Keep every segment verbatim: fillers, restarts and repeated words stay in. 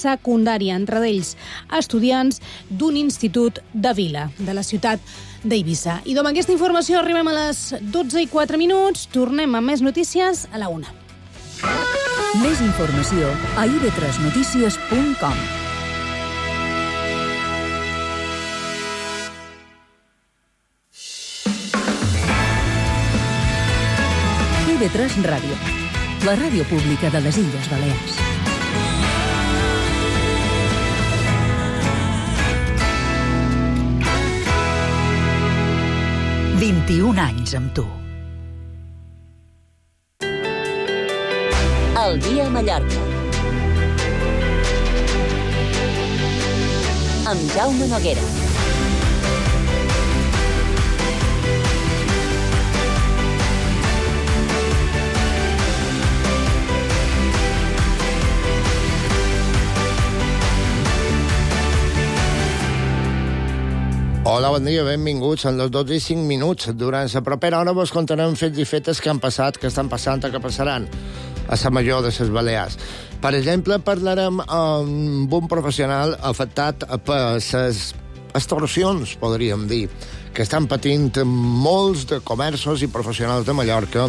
secundària, entre ells estudiants d'un institut de Vila, de la ciutat d'Eivissa. I amb aquesta informació arribem a les dotze i quatre minuts. Tornem amb més notícies a la una. Més informació a i ve tres notícies punt com. i ve tres Ràdio, la ràdio pública de les Illes Balears. vint-i-un anys amb tu. El dia a Mallorca. Amb Jaume Noguera. Hola, bon dia, benvinguts. En les dotze i cinc minuts. Durant la propera hora vos contarem fets i fetes que han passat, que estan passant o que passaran a la Major de les Balears. Per exemple, parlarem amb un professional afectat per les extorsions, podríem dir, que estan patint molts de comerços i professionals de Mallorca,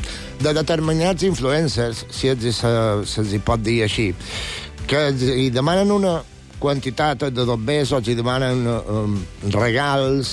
de determinats influencers, si se'ls hi pot dir així, que hi demanen una quantitat de dobbers o els demanen um, regals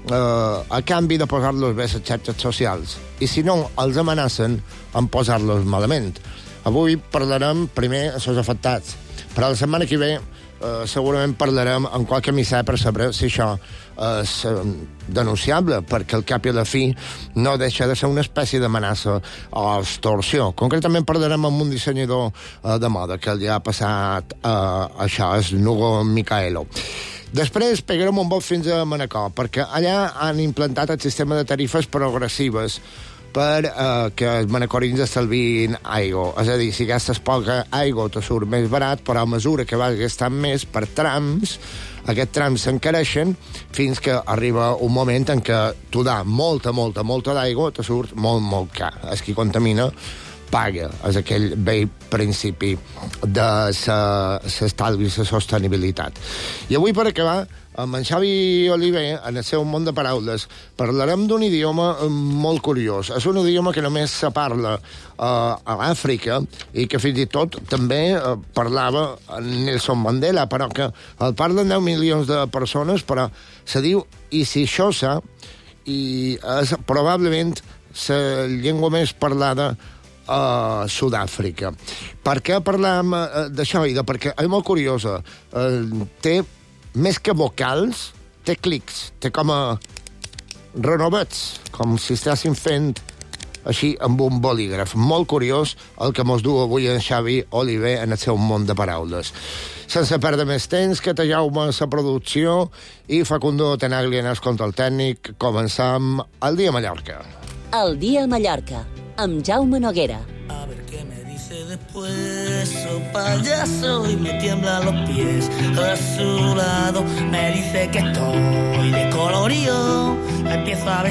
uh, a canvi de posar-los bé a les xarxes socials. I si no, els amenacen en posar-los malament. Avui parlarem primer a els afectats, però la setmana que ve uh, segurament parlarem en qualque missatge per saber si això és uh, denunciable, perquè al cap i a la fi no deixa de ser una espècie d'amenaça o extorsió. Concretament parlarem amb un dissenyador uh, de moda que li ha passat uh, això, és Nugo Micaelo. Després pegarem un vol fins a Manacor, perquè allà han implantat el sistema de tarifes progressives per eh, que els manacorins estalviïn aigua. És a dir, si gastes poca aigua te surt més barat, però a mesura que vas gastant més per trams, aquests trams s'encareixen fins que arriba un moment en què tu dà molta, molta, molta d'aigua, te surt molt, molt car. És qui contamina paga. És aquell vell principi de l'estalvi i la sostenibilitat. I avui, per acabar, amb en Xavi Oliver, en el seu món de paraules, parlarem d'un idioma molt curiós. És un idioma que només se parla uh, a l'Àfrica i que fins i tot també uh, parlava Nelson Mandela, però que el parlen deu milions de persones, però se diu Isixhosa i és probablement la llengua més parlada a Sud-àfrica. Per què parlem uh, d'això? I de perquè és molt curiosa. Uh, té més que vocals, té clics, té com a renovets, com si estessin fent així amb un bolígraf. Molt curiós el que mos du avui en Xavi Oliver en el seu món de paraules. Sense perdre més temps, que te Jaume la producció i Facundo Tenaglia en el control tècnic, començam el dia a Mallorca. El dia a Mallorca, amb Jaume Noguera. A ver qué me dice después, oh payaso, y me tiemblan los pies. A su lado me dice que estoy de colorío, me empiezo a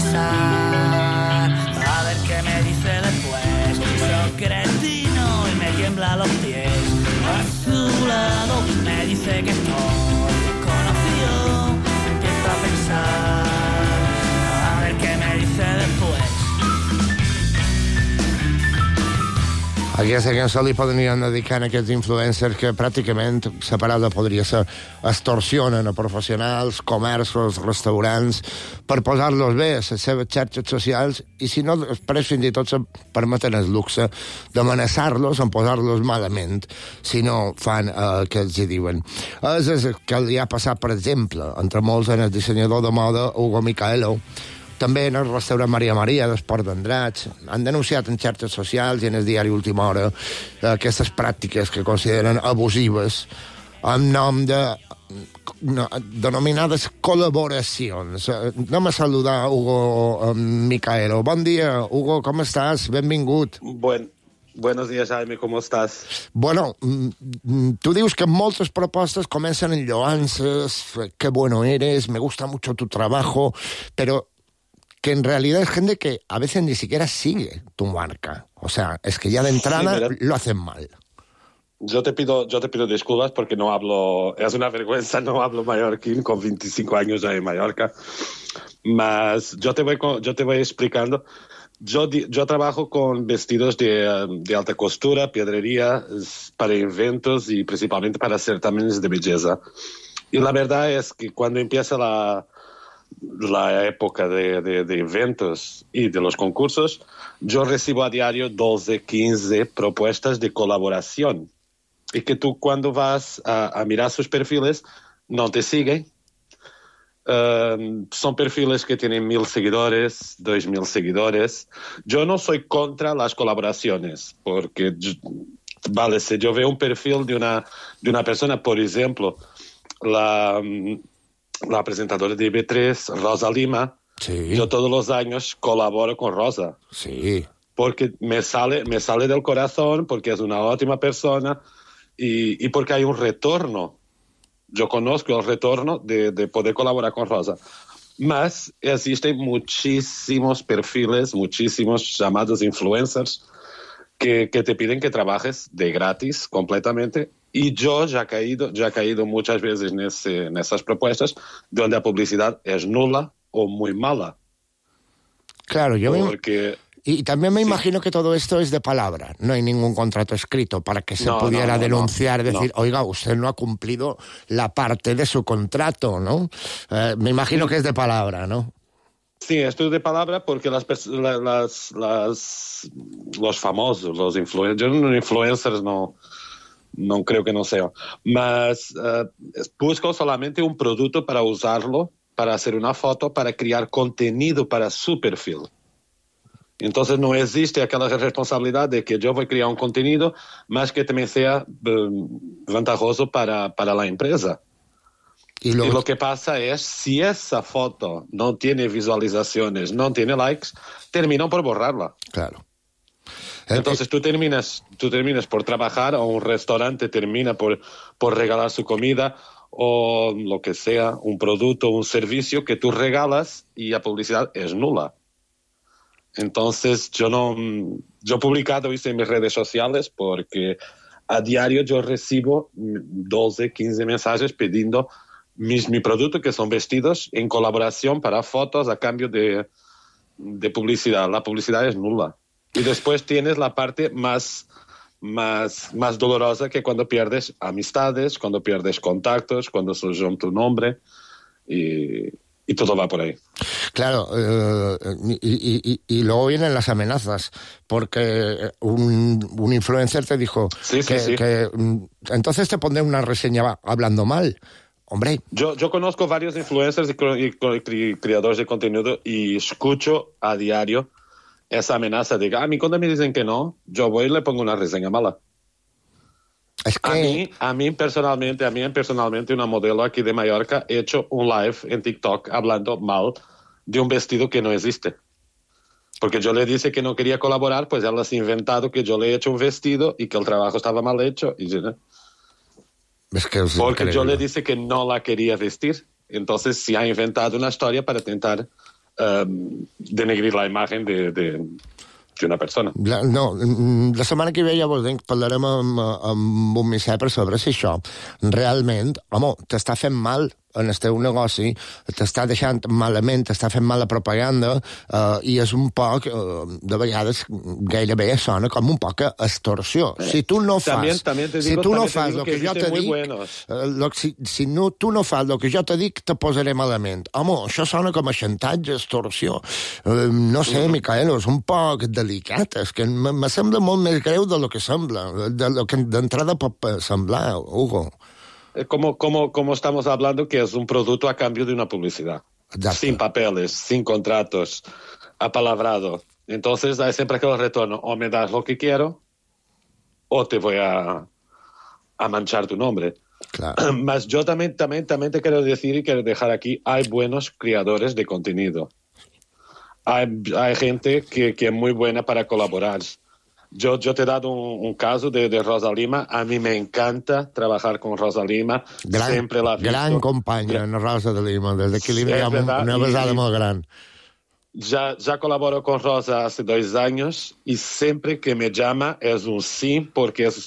besar. A ver qué me dice después, soy cretino y me tiemblan los pies. A su lado me dice que estoy desconocido, me empiezo a pensar. A ver qué me dice después. Aquesta cançó li podrien dedicar a aquests influencers que pràcticament la paraula podria ser extorsionen a professionals, comerços, restaurants, per posar-los bé a les seves xarxes socials i si no, després fins i tot se permeten el luxe d'amenaçar-los en posar-los malament si no fan el eh, que els hi diuen. És el que li ha passat, per exemple, entre molts en el dissenyador de moda Hugo Micaelo, també en el restaurant Maria Maria d'Esport d'Andratx. Han denunciat en xarxes socials i en el diari Última Hora aquestes pràctiques que consideren abusives en nom de no, denominades col·laboracions. Anem a saludar Hugo Micaelo. Bon dia, Hugo, com estàs? Benvingut. Buen, buenos días, Jaime, ¿cómo estás? Bueno, tú dius que moltes propostes comencen en lloances, qué bueno eres, me gusta mucho tu trabajo, pero que en realidad es gente que a veces ni siquiera sigue tu marca. O sea, es que ya de entrada lo hacen mal. Sí, mira, lo hacen mal. Yo te pido, yo te pido disculpas porque no hablo, es una vergüenza, no hablo mallorquín con veinticinco años ya en Mallorca. Mas yo te voy, con, yo te voy explicando. Yo, yo trabajo con vestidos de, de alta costura, piedrería, para eventos y principalmente para certámenes de belleza. Y la verdad es que cuando empieza la, la época de, de, de eventos y de los concursos, yo recibo a diario doce, quince propuestas de colaboración. Y que tú cuando vas a, a mirar sus perfiles no te siguen. Uh, son perfiles que tienen mil seguidores, dos mil seguidores. Yo no soy contra las colaboraciones, porque, yo, vale, si yo veo un perfil de una, de una persona, por ejemplo, la, la presentadora de I B tres, Rosa Lima, sí. Yo todos los años colaboro con Rosa. Sí. Porque me sale, me sale del corazón, porque es una ótima persona y, y porque hay un retorno. Yo conozco el retorno de, de poder colaborar con Rosa. Mas existen muchísimos perfiles, muchísimos llamados influencers que, que te piden que trabajes de gratis completamente. Y yo ya he caído, ya he caído muchas veces en, ese, en esas propuestas donde la publicidad es nula o muy mala. Claro, yo Porque... me... Y también me sí. imagino que todo esto es de palabra, no hay ningún contrato escrito para que se no, pudiera no, no, denunciar, no, decir, no. oiga, usted no ha cumplido la parte de su contrato, ¿no? Eh, me imagino que es de palabra, ¿no? Sí, esto es de palabra porque las, las, las, los famosos, los influencers, yo no influencers no, no creo que no sea, mas uh, busco solamente un producto para usarlo, para hacer una foto, para crear contenido para su perfil. Entonces no existe aquella responsabilidad de que yo voy a crear un contenido más que también sea um, ventajoso para, para la empresa. Y lo... y lo que pasa es, si esa foto no tiene visualizaciones, no tiene likes, terminan por borrarla. Claro. Entonces tú terminas, tú terminas por trabajar o un restaurante termina por, por regalar su comida o lo que sea, un producto, un servicio que tú regalas y la publicidad es nula. Entonces yo no, yo he publicado esto en mis redes sociales porque a diario yo recibo doce, quince mensajes pidiendo mis, mi producto, que son vestidos en colaboración para fotos a cambio de, de publicidad. La publicidad es nula. Y después tienes la parte más, más, más dolorosa, que cuando pierdes amistades, cuando pierdes contactos, cuando se llama tu nombre y... Y todo va por ahí. Claro, eh, y, y, y luego vienen las amenazas, porque un, un influencer te dijo sí, que, sí, sí. que entonces te pondré una reseña hablando mal. Hombre. Yo, yo conozco varios influencers y, y, y creadores de contenido y escucho a diario esa amenaza de, a mí cuando me dicen que no, yo voy y le pongo una reseña mala. Es que... A mí, a mí personalmente, a mí personalmente, una modelo aquí de Mallorca, he hecho un live en TikTok hablando mal de un vestido que no existe. Porque yo le dije que no quería colaborar, pues ella se ha inventado que yo le he hecho un vestido y que el trabajo estaba mal hecho. Y yo, ¿no? Es que es Porque increíble. yo le dije que no la quería vestir. Entonces se ha inventado una historia para intentar um, denegrir la imagen de... de una persona. La, no, la setmana que ve ja parlarem amb, amb un misèper sobre si això realment, home, t'està fent mal en el teu negoci, t'està deixant malament, t'està fent mala propaganda eh, i és un poc, eh, de vegades gairebé sona com un poc extorsió. Si tu no fas, también, también digo, si tu no fas el que, que jo te dic, eh, lo, si, si no, tu no fas el que jo te dic, te posaré malament. Home, això sona com a xantatge, extorsió. Eh, no sé, mm. Micaelo, és un poc delicat, és que me sembla molt més greu de lo que sembla, de lo que d'entrada pot semblar, Hugo. Como, como, como estamos hablando, que es un producto a cambio de una publicidad. Exacto. Sin papeles, sin contratos, apalabrado. Entonces hay siempre aquel retorno, o me das lo que quiero, o te voy a, a manchar tu nombre. Claro. Mas yo también, también, también te quiero decir y quiero dejar aquí, hay buenos creadores de contenido. Hay, hay gente que, que es muy buena para colaborar. Yo, yo te he dado un, un caso de, de Rosa Lima. A mí me encanta trabajar con Rosa Lima. Gran, Siempre la he visto. Gran companya, en Rosa de Lima. Desde que li veiem una besada molt gran. Ya, ya colaboro con Rosa hace dos años y siempre que me llama es un sí, porque es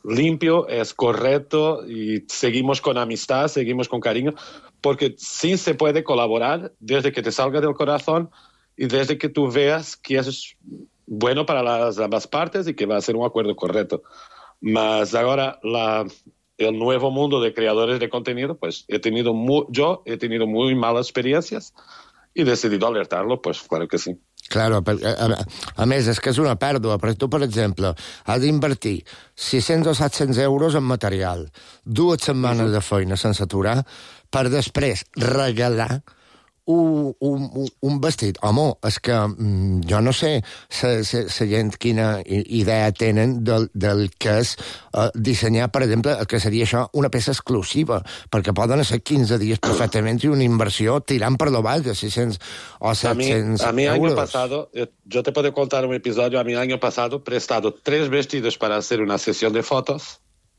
limpio, es correcto y seguimos con amistad, seguimos con cariño, porque sí se puede colaborar desde que te salga del corazón y desde que tú veas que es bueno para las ambas partes y que va a ser un acuerdo correcto. Mas ahora la, el nuevo mundo de creadores de contenido, pues he tenido muy, yo he tenido muy malas experiencias i he decidit alertar-lo, pues claro que sí. Claro, perquè, a, a més, és que és una pèrdua, perquè tu, per exemple, has d'invertir sis-cents o set-cents euros en material, dues setmanes de feina sense aturar, per després regalar un, un, un vestit. Home, és que mm, jo no sé la gent quina idea tenen del, del que és uh, dissenyar, per exemple, el que seria això una peça exclusiva, perquè poden ser quinze dies perfectament i una inversió tirant per lo baix de sis-cents o set-cents a mí, a mí euros. Año pasado, yo te puedo contar un episodio, a mí año pasado he prestado tres vestidos para hacer una sesión de fotos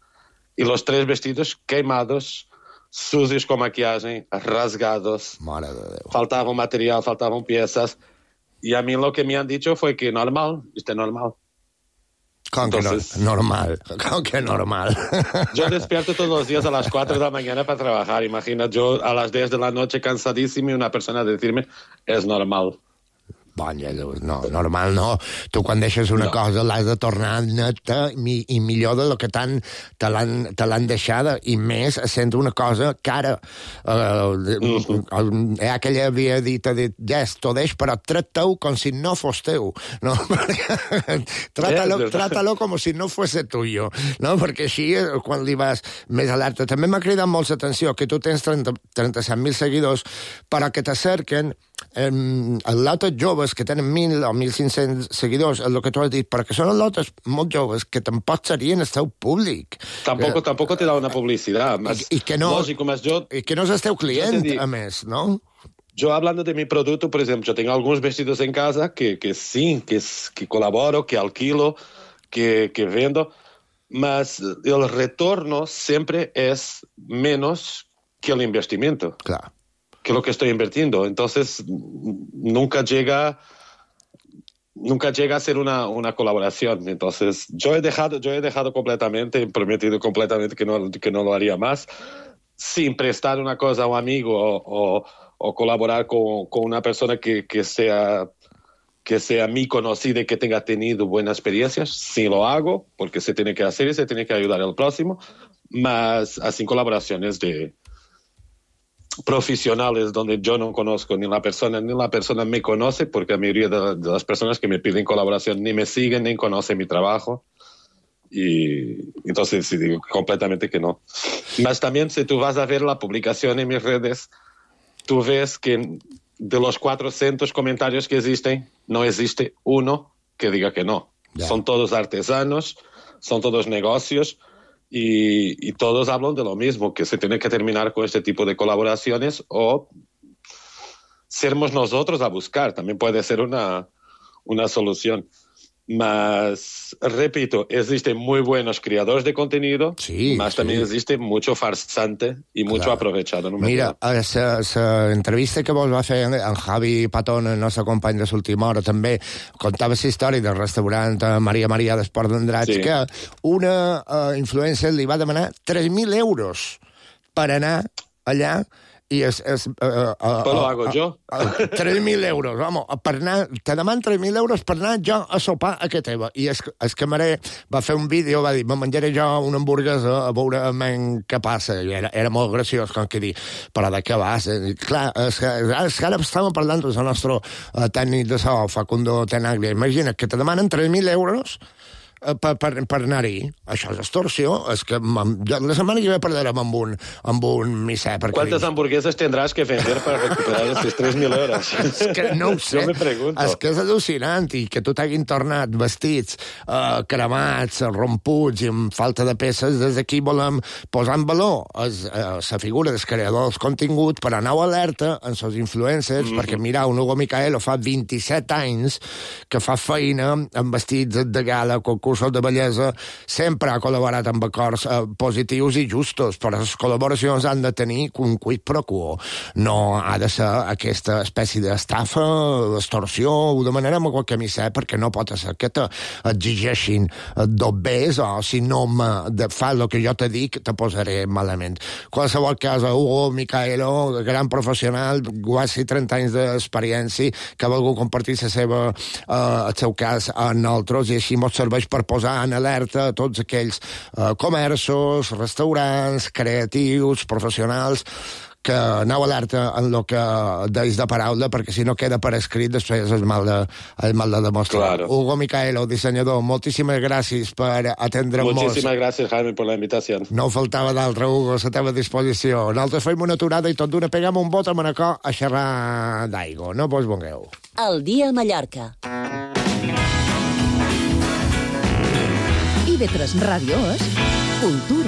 y los tres vestidos quemados, sucios con maquillaje, rasgados, Mare de Déu. faltaba material, faltaban piezas, y a mí lo que me han dicho fue que normal, este normal. Com Entonces, que no, normal, com que normal. Yo despierto todos los días a las cuatro de la mañana para trabajar, imagina, yo a las diez de la noche cansadísimo y una persona decirme, es normal. Bon, Jesús, no, normal no. Tu quan deixes una no. cosa l'has de tornar neta i, i millor del que tant te l'han deixada, i més sent una cosa cara. Uh, mm-hmm. Hi ha aquella havia dit, dit, yes, t'ho deix, però tracta-ho com si no fos teu. No? trátalo, yeah, trátalo com si no fuese tuyo. No? Perquè així, quan li vas més alerta. També m'ha cridat molt l'atenció que tu tens trenta, trenta-set mil seguidors, però que t'acerquen Um, els lotes joves que tenen mil o mil cinc-cents seguidors, el que tu has dit, perquè són els lotes molt joves que tampoc serien el teu públic. Tampoco, eh, tampoco te da una publicidad. Más i, i que no, lógico, más yo, i que no és el teu client, di, a més, no? Yo hablando de mi producto, por ejemplo, yo tengo algunos vestidos en casa que, que sí, que, que colaboro, que alquilo, que, que vendo, mas el retorno siempre es menos que el investimiento. Claro. Que lo que estoy invirtiendo. Entonces, nunca llega nunca llega a ser una, una colaboración. Entonces, yo he dejado, yo he dejado completamente, he prometido completamente que no, que no lo haría más, sin prestar una cosa a un amigo o, o, o colaborar con, con una persona que, que sea que sea mi conocida y que tenga tenido buenas experiencias. Sí lo hago, porque se tiene que hacer y se tiene que ayudar al próximo, más así colaboraciones de profesionales donde yo no conozco ni la persona ni la persona me conoce, porque la mayoría de, de las personas que me piden colaboración ni me siguen ni conocen mi trabajo, y entonces sí digo completamente que no. Mas también si tú vas a ver la publicación en mis redes, tú ves que de los cuatrocientos comentarios que existen no existe uno que diga que no. Yeah. Son todos artesanos, son todos negocios. Y, y todos hablan de lo mismo, que se tiene que terminar con este tipo de colaboraciones o sermos nosotros a buscar. También puede ser una, una solución. Mas, repito, existen muy buenos creadores de contenido, sí, mas sí. También existe mucho farsante y mucho Clar. aprovechado. No Mira, la entrevista que vos va fer en Javi Patón, el nostre company de l'última hora, també contava la història del restaurant Maria Maria d'Esport d'Andratx, sí. que una uh, influencer li va demanar tres mil euros per anar allà. I és... és uh, uh, Però lo hago jo. tres mil euros, vamos, per anar... Te deman tres mil euros per anar jo a sopar a casa teva. I el, el camarer va fer un vídeo, va dir, me menjaré jo una hamburguesa a veure men, què passa. I era, era molt graciós, com que dir, però de què vas? I, clar, és que, és que ara estàvem parlant del nostre uh, tècnic de so, Facundo Tenaglia. Imagina't que te demanen tres mil euros per, per, per anar-hi. Això és extorsió. És que la setmana que ve perderem amb un, amb un misè. ¿Cuántas dic... hamburguesas tendrás que vender para recuperar estos tres mil euros? És que no ho sé. Jo me pregunto. És que és al·lucinant, i que tu t'hagin tornat vestits uh, cremats, romputs i amb falta de peces. Des d'aquí volem posar en valor la uh, figura dels creadors contingut per anar alerta en els influencers, mm-hmm. perquè mira, un Hugo Micaelo fa vint-i-set anys que fa feina amb vestits de gala, concurs concursos de bellesa sempre ha col·laborat amb acords eh, positius i justos, però les col·laboracions han de tenir un quid pro quo. No ha de ser aquesta espècie d'estafa, extorsió, ho demanarem a qualque missa, perquè no pot ser que t'exigeixin dos bes o si no me fas el que jo te dic, te posaré malament. Qualsevol cas, Hugo Micaelo, gran professional, quasi trenta anys d'experiència, que ha volgut compartir la seva, eh, el seu cas a nosaltres, i així ens serveix per posar en alerta a tots aquells eh, comerços, restaurants, creatius, professionals, que aneu alerta en el que deis de paraula, perquè si no queda per escrit, després és mal de, és mal de demostrar. Claro. Hugo Micaelo, dissenyador, moltíssimes gràcies per atendre'ns. Muchísimas gracias, Jaime, por la invitación. No faltava d'altre, Hugo, a la teva disposició. Nosaltres fem una aturada i tot d'una pegam un bot a Manacor a xerrar d'aigua. No vos bongueu. El dia a Mallorca. I V tres Ràdio és cultura.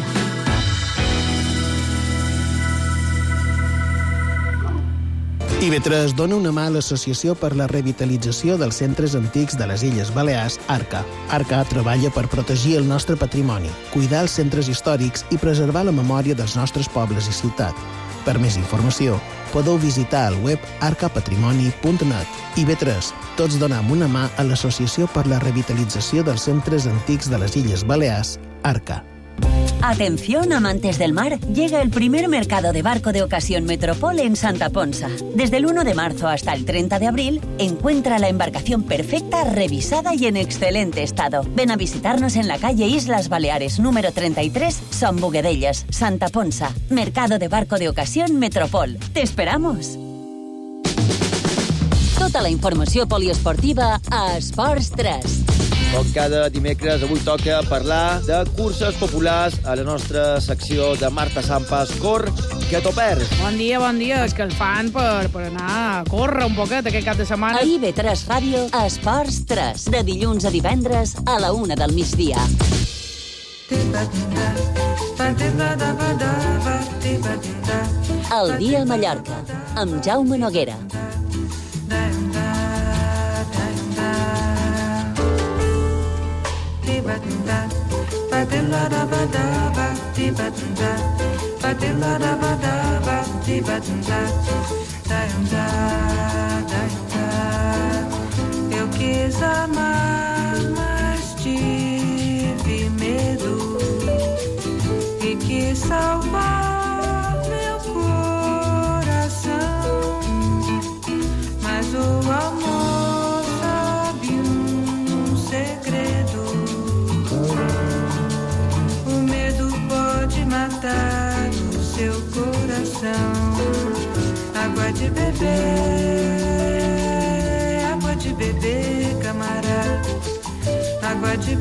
I V tres dona una mà a l'Associació per la Revitalització dels Centres Antics de les Illes Balears, ARCA. ARCA treballa per protegir el nostre patrimoni, cuidar els centres històrics i preservar la memòria dels nostres pobles i ciutat. Per més informació, podeu visitar el web arca patrimoni punt net. I V tres, tots donem una mà a l'Associació per la Revitalització dels Centres Antics de les Illes Balears, ARCA. Atención, amantes del mar, llega el primer mercado de barco de ocasión Metropol en Santa Ponsa. Desde el uno de marzo hasta el treinta de abril, encuentra la embarcación perfecta, revisada y en excelente estado. Ven a visitarnos en la calle Islas Baleares, número treinta y tres, Son Buguedellas, Santa Ponsa. Mercado de barco de ocasión Metropol. ¡Te esperamos! Tota la informació poliesportiva a Esports tres. Com cada dimecres, avui toca parlar de curses populars a la nostra secció de Marta Sampas. Cor, que t'ho perds. Bon dia, bon dia. És que el fan per, per anar a córrer un poquet aquest cap de setmana. A I V tres Ràdio, Esports tres. De dilluns a divendres a la una del migdia. El dia a Mallorca, amb Jaume Noguera. Eu quis amar, mas tive medo e quis salvar meu coração, mas o amor sabe um segredo. O medo pode matar o seu coração. Água de beber, água de beber, camarada. Água de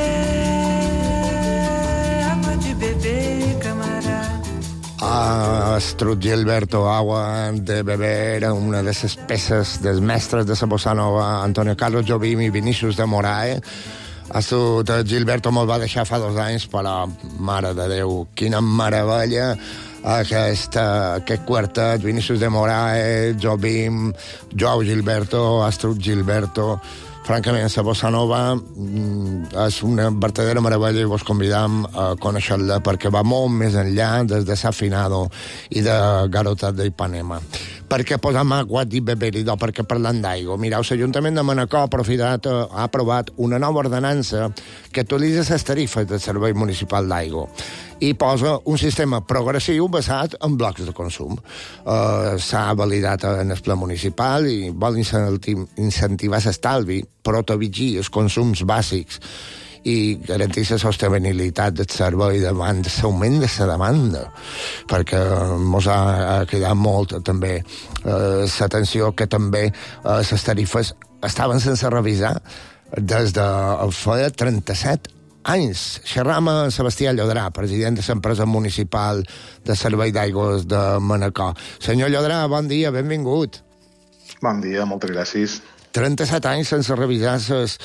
beber, água de beber, camarada. Astrud Gilberto, Agua de beber, una de les peces dels mestres de la bossa nova, Antonio Carlos Jobim i Vinícius de Moraes. Astrud Gilberto me'l va deixar fa dos anys, però, mare de Déu, quina meravella aquest, aquest quartet, Vinícius de Moraes, Jobim, Joao Gilberto, Astrud Gilberto. Francament, la bossa nova és una verdadera meravella i vos convidam a conèixer-la perquè va molt més enllà des de Safinado i de Garotas de Ipanema. Per què posam agua di beber-hi? Perquè parlant d'aigua. Mireu, l'Ajuntament de Manacor ha, aprofitat, ha aprovat una nova ordenança que actualitza les tarifes del Servei Municipal d'Aigua i posa un sistema progressiu basat en blocs de consum. Uh, S'ha validat en el pla municipal i vol incentivar l'estalvi, però t'avigir els consums bàsics i garantir la sostenibilitat del servei davant de l'augment de la demanda, perquè ens ha quedat molt també eh, l'atenció que també eh, les tarifes estaven sense revisar des de fa trenta-set anys. Xerram amb Sebastià Llodrà, president de l'empresa municipal de servei d'aigües de Manacor. Senyor Llodrà, bon dia, benvingut. Bon dia, moltes gràcies. trenta-set anys sense revisar les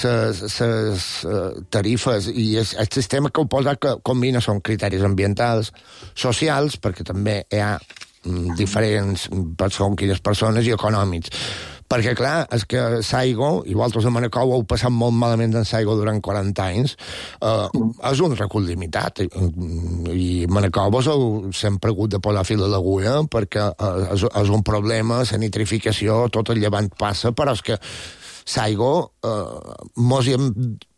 tarifes i el, el sistema que ho posa que combina són criteris ambientals, socials, perquè també hi ha diferents, són quines persones, i econòmics. Perquè, clar, és que Saigo, i vosaltres a Manacor ho heu passat molt malament en Saigo durant quaranta anys, eh, és un recull limitat. I Manacor vos heu sempre hagut de posar fil a l'agulla perquè eh, és, és un problema, la nitrificació, tot el llevant passa, però és que Saigo eh, mos hi hem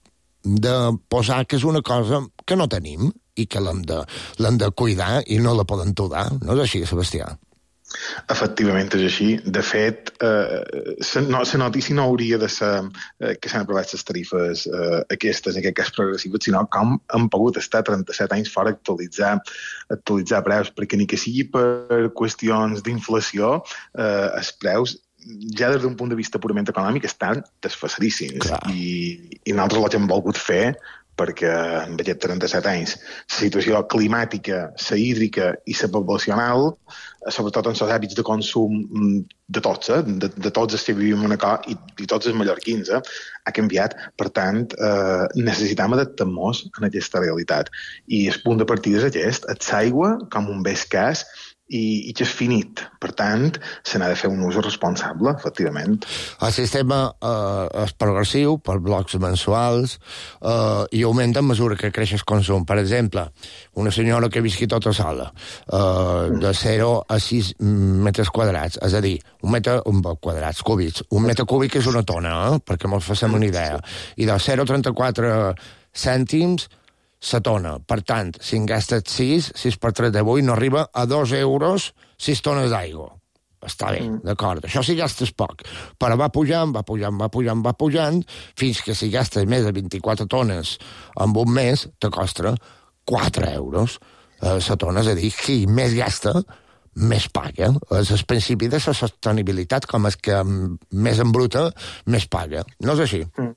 de posar que és una cosa que no tenim i que l'hem de, l'hem de cuidar i no la poden tudar. No és així, Sebastià? Efectivament és així. De fet, eh, la notícia no hauria de ser eh, que s'han aprovat les tarifes eh, aquestes, en aquest cas progressives, sinó com han pogut estar trenta-set anys fora actualitzar, actualitzar preus, perquè ni que sigui per qüestions d'inflació, eh, els preus ja des d'un punt de vista purament econòmic estan desfasadíssims. I, i nosaltres els hem volgut fer perquè en aquests trenta-set anys la situació climàtica, la hídrica i la poblacional, sobretot en els hàbits de consum de tots, eh? de, de tots els que vivim a Manacor i, i tots els mallorquins, eh? ha canviat. Per tant, eh, necessitem adaptar-nos a aquesta realitat. I el punt de partida és aquest, és l'aigua com un bé escàs i, i que és finit. Per tant, se n'ha de fer un ús responsable, efectivament. El sistema eh, és progressiu per blocs mensuals eh, i augmenta a mesura que creix el consum. Per exemple, una senyora que visqui tota sola, eh, de zero a sis metres quadrats, és a dir, un metre un quadrats, cúbics. Un metre cúbic és una tona, eh, perquè mos facem una idea. I de zero coma trenta-quatre cèntims la tona. Per tant, si en gastes sis, sis per tres de vuit, no arriba a dos euros sis tones d'aigua. Està bé, mm. d'acord. Això si gastes poc. Però va pujant, va pujant, va pujant, va pujant, fins que si gastes més de vint-i-quatre tones en un mes, te costa quatre euros. Eh, la tona, és a dir, qui més gasta, més paga. És el principi de la sostenibilitat, com és que més embruta, més paga. No és així? Mm.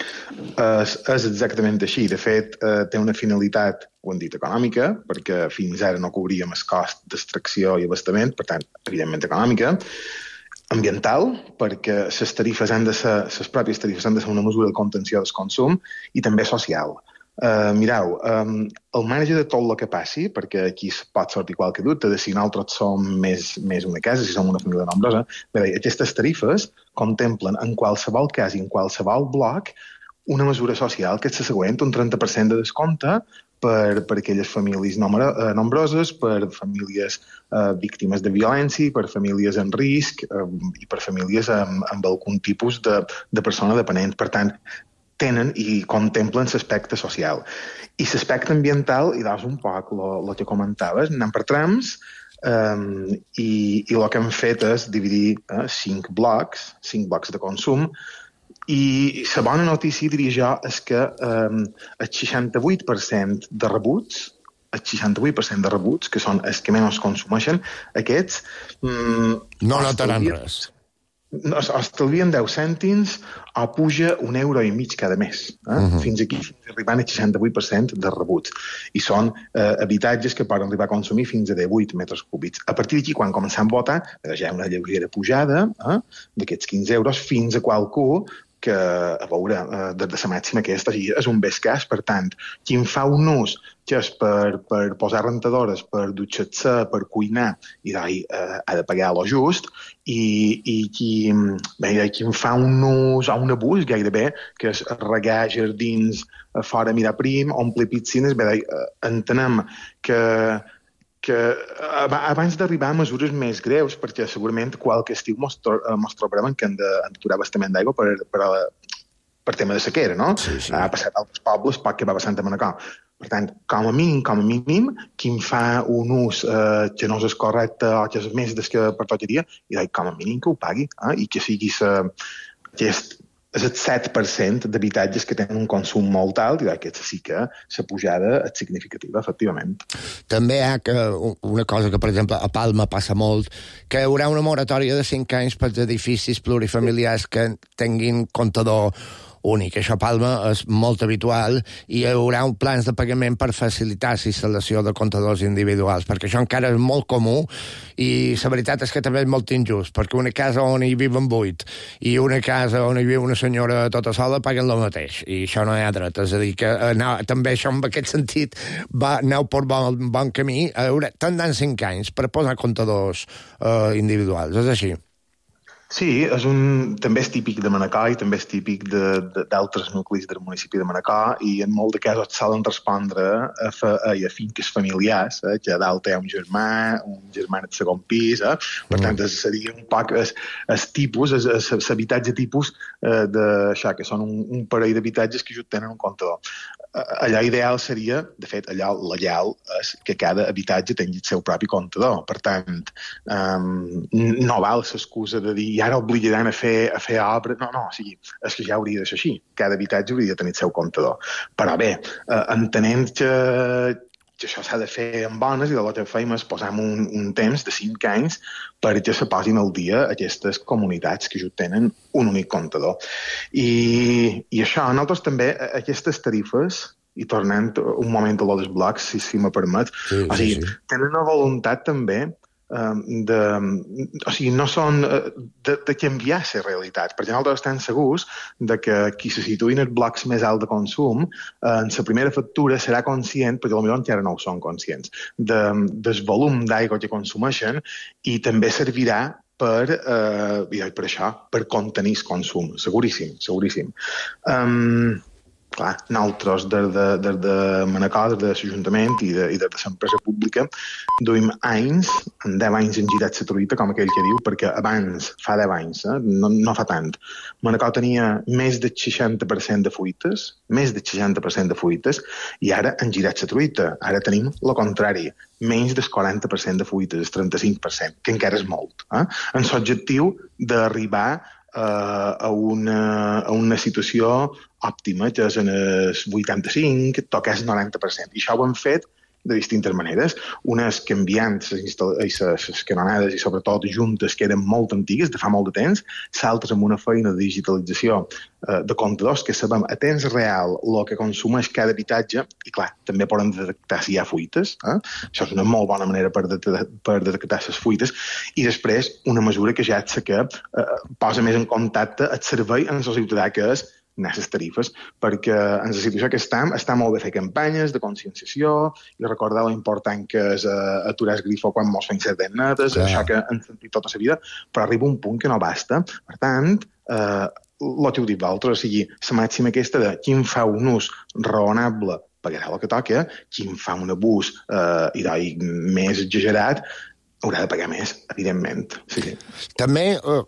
És, és exactament així. De fet, eh, té una finalitat, ho hem dit, econòmica, perquè fins ara no cobríem el cost d'extracció i abastament, per tant, evidentment econòmica, ambiental, perquè les tarifes han de ser, les pròpies tarifes han de ser una mesura de contenció del consum, i també social. Uh, mireu, um, el marge de tot el que passi, perquè aquí pot sortir qualque dubte de si nosaltres som més, més una casa, si som una família nombrosa, bé, aquestes tarifes contemplen en qualsevol cas i en qualsevol bloc una mesura social que és la següent, un trenta per cent de descompte per, per aquelles famílies nombroses, per famílies eh, víctimes de violència, per famílies en risc eh, i per famílies amb, amb algun tipus de, de persona dependent. Per tant, tenen i contemplen l'aspecte social. I l'aspecte ambiental, i doncs un poc el que comentaves, anem per trams, um, i, i el que hem fet és dividir eh, cinc blocs, cinc blocs de consum, i la bona notícia, diria jo, és que um, el seixanta-vuit per cent de rebuts, el seixanta-vuit per cent de rebuts, que són els que menys consumeixen, aquests... Um, no notaran res. Estalvien deu cèntims o puja un euro i mig cada mes. Eh? Uh-huh. Fins aquí, fins arribant al seixanta-vuit per cent de rebuts. I són eh, habitatges que poden arribar a consumir fins a divuit metres cúbics. A partir d'aquí, quan comencem a votar, ja hi ha una lleugera pujada eh, d'aquests quinze euros fins a qualcú que, a veure, eh, des de la màxima aquesta és un bé escàs. Per tant, qui en fa un ús que és per, per posar rentadores, per dutxar-se, per cuinar, i d'ahir eh, ha de pagar lo just, i, i qui, bé, qui en fa un ús o un abús gairebé, que és regar jardins a fora, mirar prim, omplir piscines, bé, eh, entenem que que abans d'arribar a mesures més greus, perquè segurament qualque estiu ens trobarem que hem d'aturar bastament d'aigua per, per, per tema de sequera, no? Sí, sí. Ha passat a altres pobles, poc que va passant a Manacor. Per tant, com a mínim, com a mínim, qui en fa un ús eh, que no és correcte o que és més del que pertocaria, i com a mínim que ho pagui, eh? I que sigui sa, aquest és el set per cent d'habitatges que tenen un consum molt alt, i aquesta sí que la pujada és significativa, efectivament. També hi ha que, una cosa que, per exemple, a Palma passa molt, que hi haurà una moratòria de cinc anys per edificis plurifamiliars que tinguin comptador únic. Això a Palma és molt habitual i hi haurà un plans de pagament per facilitar la instal·lació de comptadors individuals, perquè això encara és molt comú i la veritat és que també és molt injust, perquè una casa on hi viuen vuit i una casa on hi viu una senyora tota sola paguen el mateix, i això no hi ha dret. És a dir, que no, també això en aquest sentit va, aneu per bon, bon camí. Haurà, tindran cinc anys per posar comptadors eh, individuals, és així. Sí, és un, també és típic de Manacor i també és típic d'altres nuclis del municipi de Manacor i en molt de casos solen respondre a, fa, a, a finques familiars, eh, que a dalt hi ha un germà, un germà de segon pis, eh? Per tant, es, seria un poc el tipus, l'habitatge tipus eh, de, això, que són un, un parell d'habitatges que tenen un comptador. Allò ideal seria, de fet, allò legal és que cada habitatge tingui el seu propi comptador. Per tant, um, no val l'excusa de dir i ara obligaran a fer, a fer obra. No, no, o sigui, és que ja hauria de ser així. Cada habitatge hauria de tenir el seu comptador. Però bé, eh, entenent que, que això s'ha de fer amb bones i de lo que fem és posar un, un temps de cinc anys perquè se posin al dia aquestes comunitats que ja tenen un únic comptador. I, i això, nosaltres també, aquestes tarifes, i tornant un moment a lo dels blocs, si, si me permet, sí, o sigui, sí, sí. tenen una voluntat també de, o sigui, no són de, de canviar la realitat, perquè nosaltres estem segurs de que qui se situïn els blocs més alt de consum en la primera factura serà conscient, perquè potser encara no ho són conscients, de, del volum d'aigua que consumeixen i també servirà per, eh, per això, per contenir el consum, seguríssim, seguríssim. Um, Clar, nosaltres, des de, de, de Manacor, des de l'Ajuntament i de, i de l'empresa pública, duim anys, en deu anys en girat la truita, com aquell que diu, perquè abans, fa deu anys, eh, no, no fa tant, Manacor tenia més del seixanta per cent de fuites, més del seixanta per cent de fuites, i ara han girat la truita. Ara tenim el contrari, menys del quaranta per cent de fuites, el trenta-cinc per cent, que encara és molt. Eh? En l'objectiu d'arribar Uh, a, una, a una situació òptima, que és en el vuitanta-cinc, toca el noranta per cent. I això ho hem fet de distintes maneres. Unes canviant les canonades i sobretot juntes que eren molt antigues, de fa molt de temps, s'altres amb una feina de digitalització eh, de comptadors que sabem a temps real el que consumeix cada habitatge i, clar, també podem detectar si hi ha fuites. Eh? Això és una molt bona manera per, de, per detectar les fuites. I després, una mesura que ja és que eh, posa més en contacte el servei en el ciutadà, que és les tarifes, perquè en la situació que estem està molt bé fer campanyes de conscienciació i recordar lo important que és uh, aturar el grifo quan mos fem certes netes, yeah. Això que hem sentit tota la vida, però arriba un punt que no basta. Per tant, eh, el que heu dit vosaltres, o sigui, la màxima aquesta de qui en fa un ús raonable pagarà el que toca, qui en fa un abús eh, i d'oi més exagerat haurà de pagar més, evidentment. Sí, sí. També,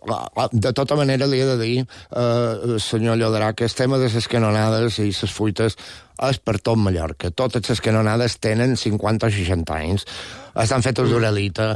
de tota manera, li he de dir, eh, senyor Lloderà, que el tema de les canonades i les fuites és per tot Mallorca. Totes les canonades tenen cinquanta o seixanta anys. Estan fetes d'orelita.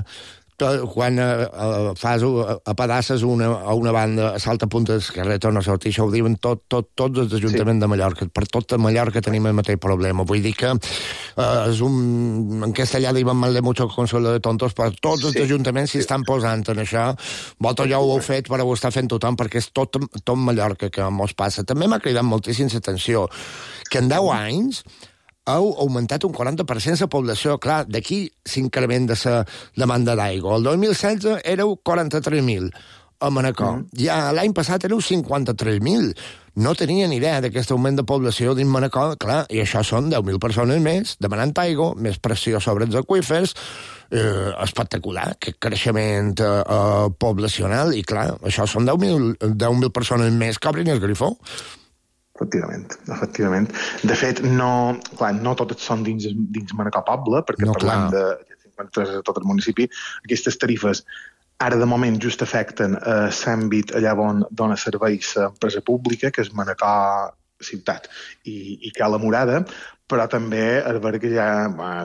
Quan uh, fas uh, apedaces una, a una banda a l'altra punta del carrer torna a sortir, això ho diuen tot, tot, tots els ajuntaments sí. de Mallorca. Per tota Mallorca tenim el mateix problema. Vull dir que uh, és un... en castellà diuen mal de mucho consuelo de tontos, però tots sí. els ajuntaments s'hi estan posant en això. Vosaltres ja ho heu fet, però ho està fent tothom, perquè és tot, tot Mallorca que mos passa. També m'ha cridat moltíssim l'atenció que en deu anys heu augmentat un quaranta per cent la població. Clar, d'aquí s'increment de la demanda d'aigua. El dos mil setze éreu quaranta-tres mil a Manacor. Mm. Ja l'any passat éreu cinquanta-tres mil. No tenia ni idea d'aquest augment de població dins Manacor. Clar, i això són deu mil persones més demanant aigua, més pressió sobre els aqüífers. Eh, espectacular, que creixement eh, poblacional. I clar, això són deu mil persones més que obrin el grifó. Efectivament, efectivament. De fet, no, clar, no totes són dins, dins Manacor Poble, perquè no, parlant clar. de cinquanta-tres a tot el municipi, aquestes tarifes ara de moment just afecten eh, l'àmbit allà on dona serveis l'empresa pública, que és Manacor ciutat i, i Cala Murada, però també el veure que ja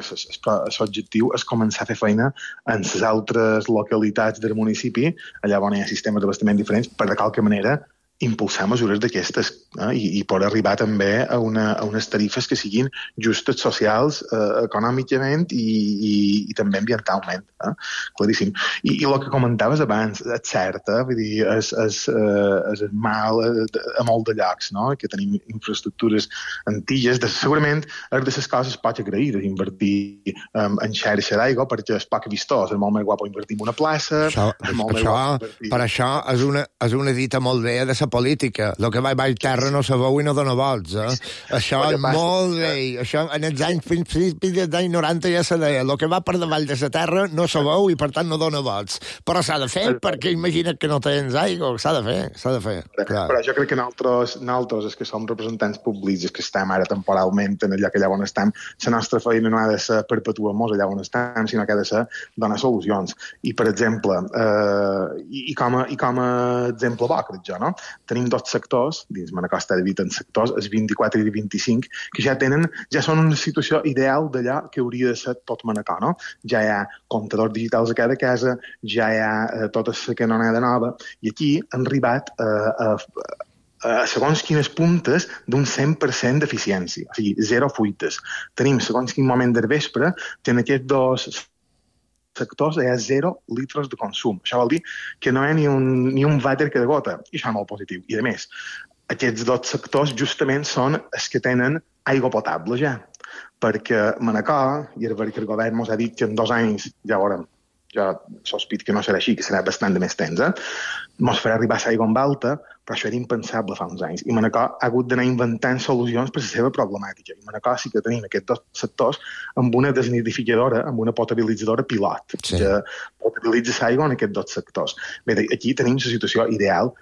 l'objectiu és començar a fer feina en les altres localitats del municipi, allà on hi ha sistemes d'abastament diferents, per de qualque manera impulsar mesures d'aquestes eh, i, i poder arribar també a, una, a unes tarifes que siguin justes socials, eh, econòmicament i, i, i també ambientalment. Eh? Claríssim. I, I el que comentaves abans, és cert, eh? Vull dir, és, és, eh, és mal a, a molt de llocs, no? Que tenim infraestructures antigues. De, segurament, és de les coses poc agraïdes invertir um, en xarxa d'aigua perquè és poc vistós. És molt més guapo invertir en una plaça. Això, és molt això, més guapo invertir... Per això és una, és una dita molt bé de la política. El que va baix terra no se veu i no dona vots, eh? Això és molt bé. Això en els anys principis dels anys noranta ja se deia. El que va per davall de la terra no se veu i, per tant, no dona vots. Però s'ha de fer, perquè imagina't que no tens aigua. S'ha de fer, s'ha de fer. Clar. Però jo crec que nosaltres, nosaltres, els que som representants públics, els que estem ara temporalment en allà que allà on estem, la nostra feina no ha de ser perpetuar-nos allà on estem, sinó que ha de ser donar solucions. I, per exemple, eh, i, i, com a, i com a exemple bo, crec jo, no? Tenim dos sectors, dins Manacor està dividit en sectors, els vint-i-quatre i vint-i-cinc, que ja tenen, ja són una situació ideal d'allà que hauria de ser tot Manacor, no? Ja hi ha comptadors digitals a cada casa, ja hi ha eh, tota la canonada nova, i aquí han arribat eh, a, a segons quines puntes d'un cent per cent d'eficiència, o sigui, zero fuites. Tenim, segons quin moment del vespre, que en aquests dos sectors hi ha zero litres de consum. Això vol dir que no hi ha ni un, ni un vàter cada gota, i això és molt positiu. I, a més, aquests dos sectors justament són els que tenen aigua potable ja, perquè Manacor, i perquè el govern ens ha dit que en dos anys, ja veurem, jo sospito que no serà així, que serà bastant de més temps, eh? Ens farà arribar a l'aigua en alta, però això era impensable fa uns anys. I Manacor ha hagut d'anar inventant solucions per la seva problemàtica. I Manacor sí que tenim aquests dos sectors amb una desnidificadora, amb una potabilitzadora pilot, sí, que potabilitza l'aigua en aquests dos sectors. Bé, aquí tenim la situació ideal.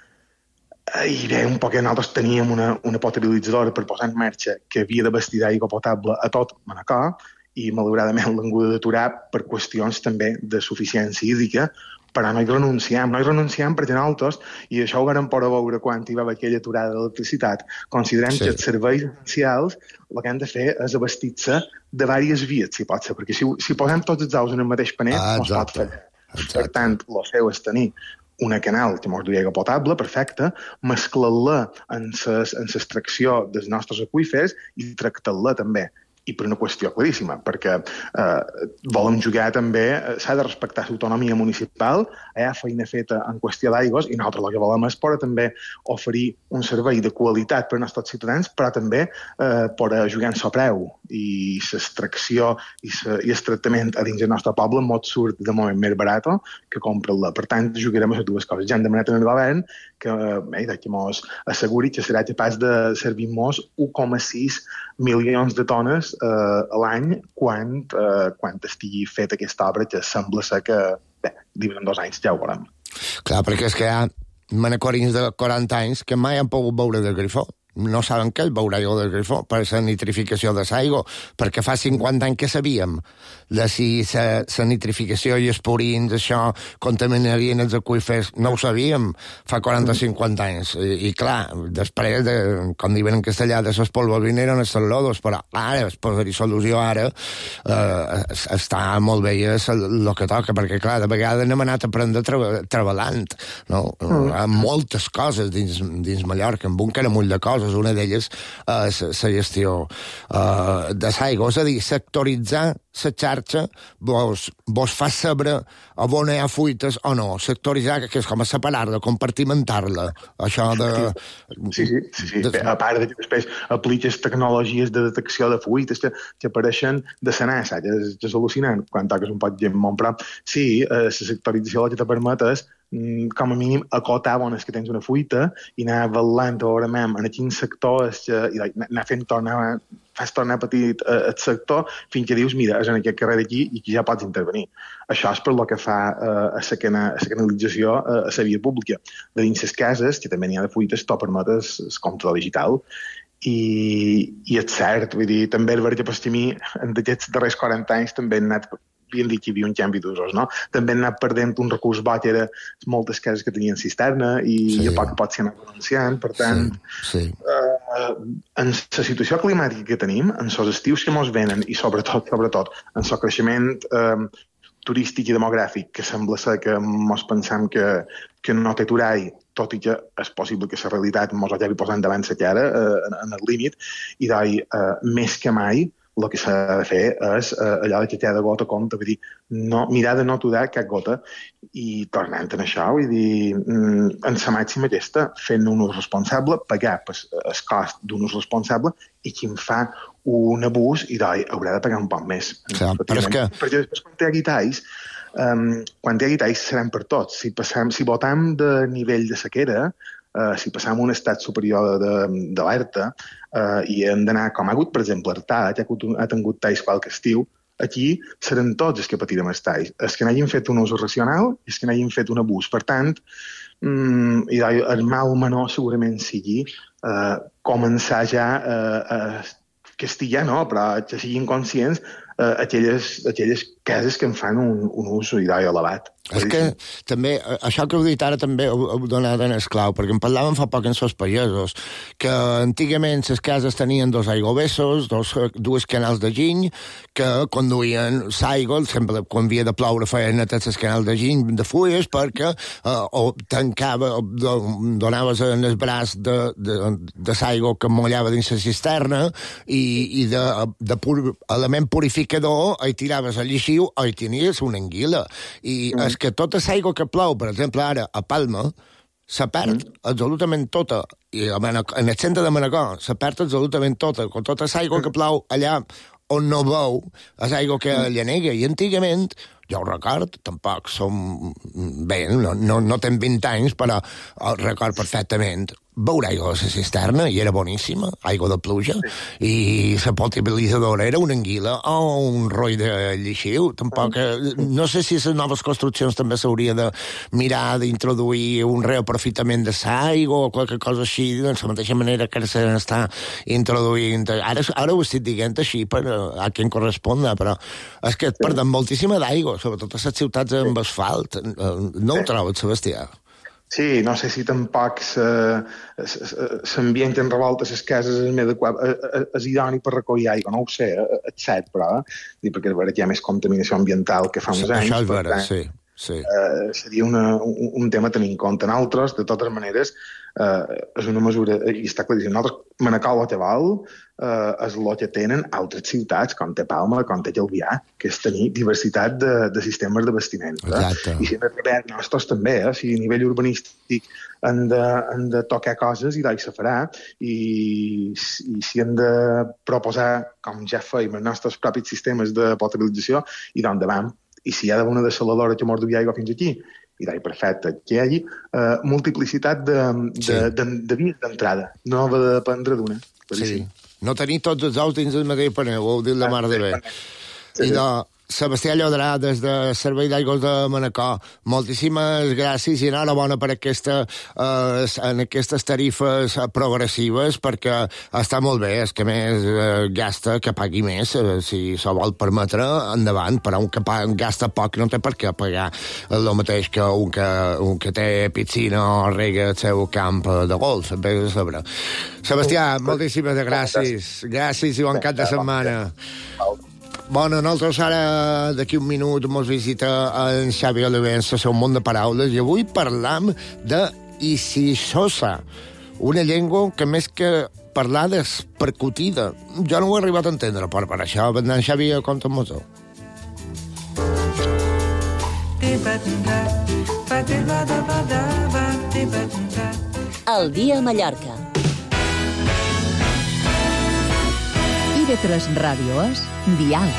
I bé, un poc que nosaltres teníem una, una potabilitzadora per posar en marxa que havia d'abastir d'aigua potable a tot Manacor, i malauradament l'han hagut d'aturar per qüestions també de suficiència hídrica, però no hi renunciem, no hi renunciem perquè nosaltres, i això ho vam poder veure quan hi va haver aquella aturada d'electricitat, considerem sí. que els serveis essencials el que han de fer és abastir-se de diverses vies, si pot ser, perquè si, si posem tots els ous en el mateix panet, ah, no es pot fer. Exacte. Per tant, el seu és tenir una canal que ens duia aigua potable, perfecta, mesclar-la en l'extracció dels nostres aqüífers i tractar-la també. I per una qüestió claríssima, perquè eh, volem jugar també, s'ha de respectar l'autonomia municipal, hi ha feina feta en qüestió d'aigües, i nosaltres el que volem és poder també oferir un servei de qualitat per als nostres ciutadans, però també eh, poder jugar en so preu, i l'extracció i, i el tractament a dins del nostre poble mos surt de moment més barat que comprar-la. Per tant, jugarem a les dues coses. Ja hem demanat al govern que, eh, que mos asseguri que serà capaç de servir-nos un coma sis milions de tones eh, a l'any quan, eh, quan estigui feta aquesta obra, que sembla ser que, bé, diuen en dos anys ja ho veurem. Clar, perquè és que hi ha manacorins de quaranta anys que mai han pogut veure del grifó. No saben què és veure aigua del grifó per la nitrificació de l'aigua, perquè fa cinquanta anys que sabíem de si la nitrificació i els purins, això, contaminarien els aqüífers. No ho sabíem fa quaranta o cinquanta anys. I, i clar, després, de, com diuen en castellà, de les polvos eren els lodos, però ara, es posar-hi solució ara, eh, està molt bé el que toca, perquè clar, de vegades hem anat a aprendre treba, treballant, no? Mm. Amb moltes coses dins, dins Mallorca, amb un caramull de coses. Una d'elles és la gestió uh, de l'aigua, és a dir, sectoritzar la xarxa vos, vos fa saber on hi ha fuites o no, sectoritzar, que és com a separar-la, compartimentar-la, això de... Sí, sí, sí, sí. De... a part de que després apliques tecnologies de detecció de fuites que, que apareixen de la NASA, que és, és al·lucinant, quan toques un pot gent molt prop. Sí, eh, la sectorització el que te permet és com a mínim acotar on és que tens una fuita i anar vetllant veurem en quins sectors i anar fent tornar fas tornar petit eh, el sector fins que dius, mira, és en aquest carrer d'aquí i que ja pots intervenir. Això és per lo que fa eh, a la cana, canalització eh, a la via pública. De dins les cases, que també n'hi ha de fuites, t'ho permet el control digital. I, i és cert, vull dir, també el verge Pastimí en aquests darrers quaranta anys també han anat havien dit que hi havia un canvi d'usos, no? També han anat perdent un recurs bo que era moltes cases que tenien cisterna i sí. a poc a poc s'hi anat renunciant. Per tant, sí. Sí. Eh, en la situació climàtica que tenim, en els estius que mos venen i sobretot, sobretot en el creixement eh, turístic i demogràfic, que sembla ser que mos pensam que, que no té aturall, tot i que és possible que la realitat mos acabi posant davant la cara eh, en, en el límit, i d'ahir, eh, més que mai, el que s'ha de fer és eh, allò que cada gota compta, vull dir, no, mirar de no aturar cap gota i tornant en això, vull dir, mm, en la màxima aquesta, fent un ús responsable, pagar pues, el cost d'un ús responsable i qui en fa un abús i d'oi haurà de pagar un poc més. Clar, però és que... Perquè després quan hi hagi talls, um, quan hi hagi talls seran per tots. Si, passem, si votem de nivell de sequera, eh, si passam un estat superior d'alerta eh, i hem d'anar, com ha hagut, per exemple, Artà, ha tingut, ha tingut talls qualque estiu, aquí seran tots els que patirem els talls. Els que n'hagin fet un ús racional i els que n'hagin fet un abús. Per tant, mm, el mal menor segurament sigui eh, començar ja eh, a castigar, no? Però que siguin conscients eh, aquelles, aquelles cases que en fan un, un ús elevat. És que també, això que heu dit ara també heu donat en esclau, perquè en parlàvem fa poc en sos pagesos, que antigament les cases tenien dos aigobessos, dos, dues canals de giny, que conduïen l'aigua, sempre quan havia de ploure feien netes els canals de giny de fulles, perquè eh, o tancava, o donaves en el braç de, de, de l'aigua que mollava dins la cisterna i, i de, de pur, element purificador hi tiraves el lleixiu o hi tenies una anguila. I mm. és que tota l'aigua que plou, per exemple, ara a Palma, se perd mm. absolutament tota. I en el centre de Manacor se perd absolutament tota. Con tota l'aigua que plou allà on no veu, és aigua que mm. llanega. I antigament, jo ho record, tampoc som... Bé, no, no, no tenc vint anys, però ho record perfectament. Veure aigua a la cisterna i era boníssima, aigua de pluja, i la potabilitzadora era una anguila o un roi de lleixiu. Tampoc, no sé si les noves construccions també s'hauria de mirar d'introduir un reaprofitament de l'aigua o qualque cosa així, de la mateixa manera que se n'està introduint. Ara, ara ho estic dient així per a qui em corresponda, però és que et perden moltíssima d'aigua, sobretot a les ciutats amb asfalt. No ho trobes, Sebastià? Sí, no sé si tampoc l'ambient en revolta a les cases és més adequat, és idoni per recollir aigua, no ho sé, és cert, però, perquè hi ha més contaminació ambiental que fa uns anys. Això és vera, sí. Sí. Uh, seria una, un, un tema a tenir en compte. En altres, de totes maneres, uh, és una mesura, i està claríssim, nosaltres, Manacor o Teval uh, és el que tenen altres ciutats, com té Palma, com té Llauvià, que és tenir diversitat de, de sistemes de bastiment. Eh? I si hem de treballar nostres també, eh? Si a nivell urbanístic han de, han de tocar coses i d'ahir se farà, i, i si hem de proposar, com ja feim, els nostres propis sistemes de potabilització, i d'endavant. I si hi ha d'haver una dessaladora que mos duia aigua fins aquí, i d'ahir perfecte, que hi hagi uh, multiplicitat de, de, sí. de, de vies d'entrada, no haver de dependre d'una. Sí, no tenir tots els ous dins el mateix paneu, ho heu dit la mar de bé. Sí, I de... Sebastià Llodrà, des de Servei d'Aigües de Manacor, moltíssimes gràcies i enhorabona per aquesta, eh, en aquestes tarifes progressives, perquè està molt bé, és que més eh, gasta que pagui més, eh, si s'ho vol permetre, endavant, però un que gasta poc no té per què pagar el mateix que un que, un que té piscina o rega el seu camp de golf, bé de saber. Sebastià, moltíssimes gràcies. Gràcies i bon cap de setmana. Bueno, nosaltres ara, d'aquí un minut, mos visita en Xavi Olivença, el seu món de paraules, i avui parlam de Isisosa, una llengua que més que parlar és percutida. Jo no ho he arribat a entendre, però per això, en Xavi, conta'm-ho. El dia a Mallorca. I ve tres Ràdio és Dial.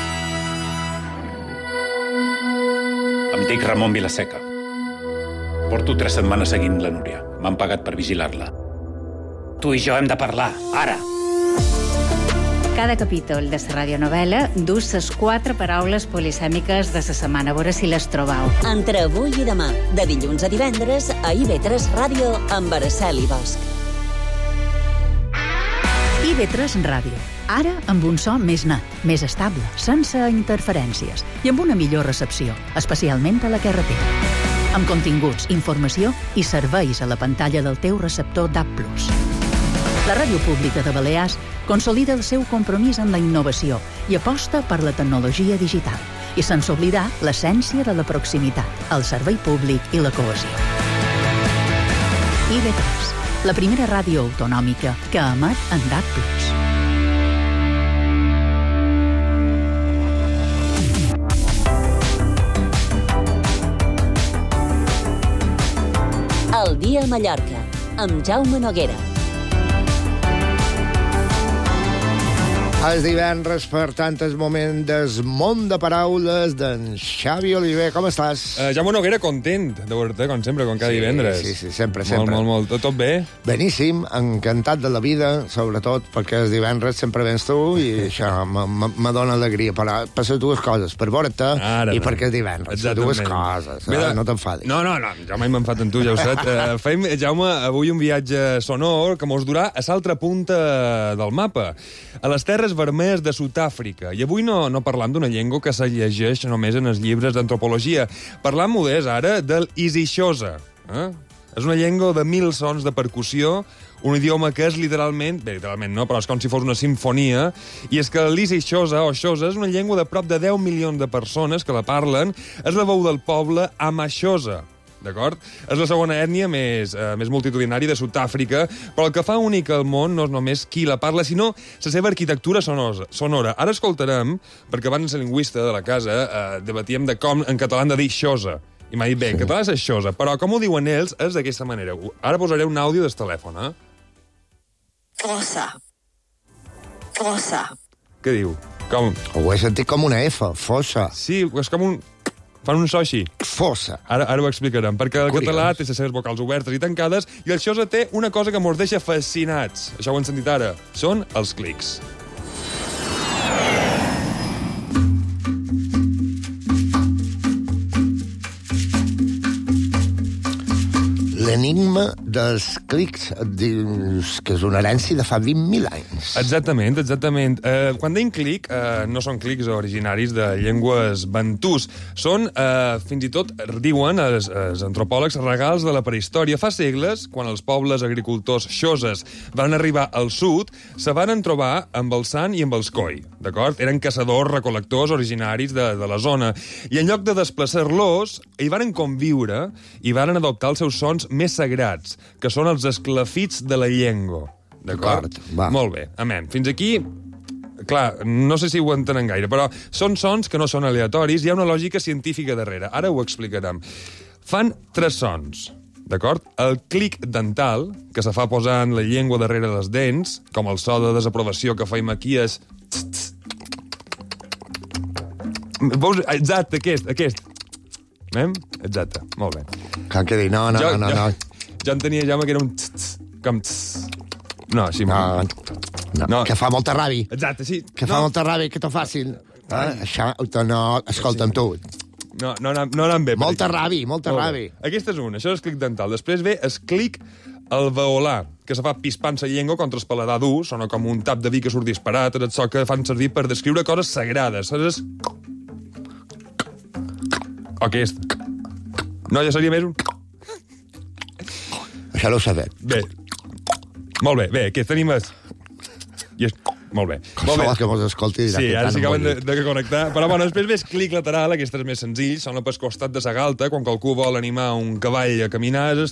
Em dic Ramon Vilaseca. Porto tres setmanes seguint la Núria. M'han pagat per vigilar-la. Tu i jo hem de parlar, ara. Cada capítol de la radionovela dus les quatre paraules polisèmiques de la setmana. A veure si les trobau. Entre avui i demà, de dilluns a divendres, a I ve tres Ràdio amb Araceli Bosch. I ve tres Ràdio. Ara amb un so més net, més estable, sense interferències i amb una millor recepció, especialment a la carretera. Amb continguts, informació i serveis a la pantalla del teu receptor D A B plus. La Ràdio Pública de Balears consolida el seu compromís amb la innovació i aposta per la tecnologia digital, i sense oblidar l'essència de la proximitat, el servei públic i la cohesió. I ve tres, la primera ràdio autonòmica que emet en D A B plus. El dia a Mallorca, amb Jaume Noguera. És divendres, per tant, és moment del món de paraules d'en Xavi Oliver. Com estàs? Uh, Jaume Noguera, content de veure-te, com sempre, com cada sí, divendres. Sí, sí, sempre, sempre. Molt, molt, molt. Tot, tot bé? Beníssim, encantat de la vida, sobretot perquè els divendres sempre vens tu i això me dona alegria. Per, per les dues coses, per veure-te i perquè és divendres. Les dues coses, eh? No t'enfadis. No, no, no, jo mai m'enfat amb tu, ja ho saps. Uh, fem, Jaume, avui un viatge sonor que mos durà a l'altra punta del mapa, a les terres vermelles de Sud-àfrica. I avui no, no parlam d'una llengua que se llegeix només en els llibres d'antropologia. Parlam modest ara del Isixhosa. Eh? És una llengua de mil sons de percussió, un idioma que és literalment, bé, literalment no, però és com si fos una sinfonia, i és que l'Isixhosa o Xhosa és una llengua de prop de deu milions de persones que la parlen, és la veu del poble Amaxhosa. D'acord? És la segona ètnia més, eh, més multitudinària de Sud-àfrica, però el que fa únic al món no és només qui la parla, sinó la seva arquitectura sonosa, sonora. Ara escoltarem, perquè abans la lingüista de la casa eh, debatíem de com en català han de dir xosa. I m'ha dit, bé, en català és xosa, però com ho diuen ells és d'aquesta manera. Ara posaré un àudio del telèfon, eh? Fossa. Fossa. Què diu? Com? Ho he sentit com una F, fossa. Sí, és com un... Fan un so així. Fossa. Ara, ara ho explicarem, perquè el Curiós. català té les seves vocals obertes i tancades i el xosa té una cosa que mos deixa fascinats. Això ho han sentit ara. Són els clics. L'enigma dels clics, dius que és una herència de fa vint mil anys. Exactament, exactament. Eh, quan deim clic, eh, no són clics originaris de llengües bantús. Són, eh, fins i tot, diuen els, els antropòlegs, regals de la prehistòria. Fa segles, quan els pobles agricultors xoses van arribar al sud, se van trobar amb el sant i amb els coi, d'acord? Eren caçadors, recol·lectors originaris de, de la zona. I en lloc de desplaçar-los, hi varen conviure i varen adoptar els seus sons més sagrats, que són els esclafits de la llengua. D'acord? Molt bé, amén. Fins aquí, clar, no sé si ho entenen gaire, però són sons que no són aleatoris, hi ha una lògica científica darrere. Ara ho explicarem. Fan tres sons, d'acord? El clic dental, que se fa posant la llengua darrere les dents, com el so de desaprovació que feim aquí és... Exacte, aquest, aquest. Vem? Exacte, molt bé. Cal que dir, no, no, jo, no, no. Jo, jo entenia, Jaume, que era un tss, com tss. No, així... No, no, no, que fa molta ràbia. Exacte, sí. Que fa no. molta ràbia, que t'ho facin. Eh? Això, no, escolta'm tu. No, no, no, no anant bé. Molta ràbia, molta ràbia. Aquesta és una, això és clic dental. Després ve el clic alveolar, que se fa pispant la llengua contra el paladar dur, sona com un tap de vi que surt disparat, és el so que fan servir per descriure coses sagrades. És... O aquest. No, ja seria més un... Això no ho sabem. Bé. Molt bé, bé, aquest tenim és... I és... Molt bé. Molt bé. Que mos escolti sí, ara sí que acaben de, de connectar. Però bueno, després ves clic lateral, aquest és més senzill, sona pel costat de sa galta, quan qualcú vol animar un cavall a caminar, és...